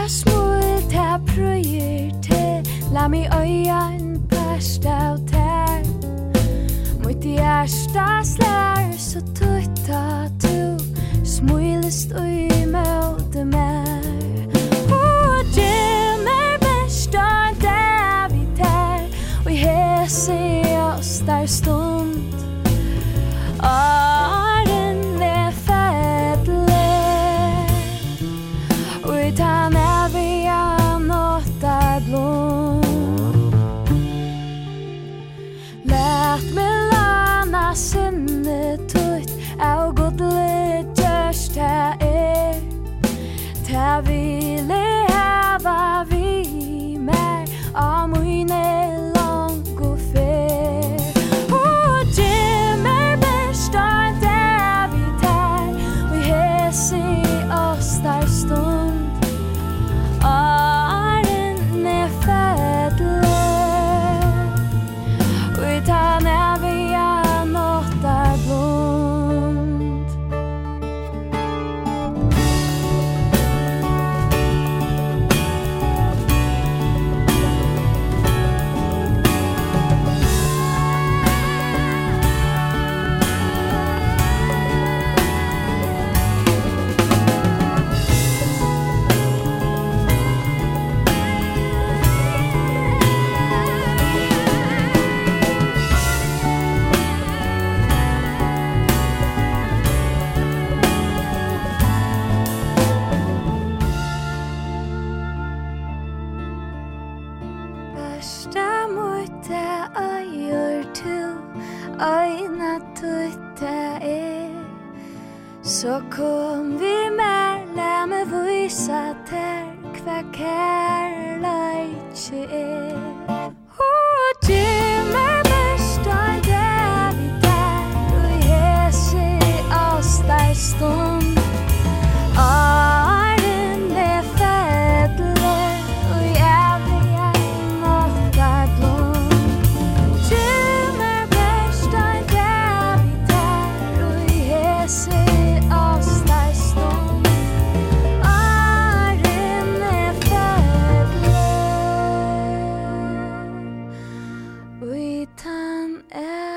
smult her prøyer til, la mig øya en past av tær. Mot hjärsta slär så tutta du, smulest ui møte mer. Og gjemmer besta der vi tær, og hese oss der stund. Åren fedle, og ta med vi nåttar blom. Lært meg lana sinne tutt, av godle dørst her ta ville hava vi mer, av mine lang og fer. Og gjemmer bestar der vi tær, og hese oss der stund. Åren fedle, og ta med vi nåttar blond. Besta måte øyer til, øyna tutta så kom vi mer, la meg vise ter, hva kærleik Og gjemmer besta der vi der, og hese oss der stund. Åren fedle, og jeg vil nåttar blom. Gjemmer besta der vi der, og hese oss der stund. Åren fedle, og i tann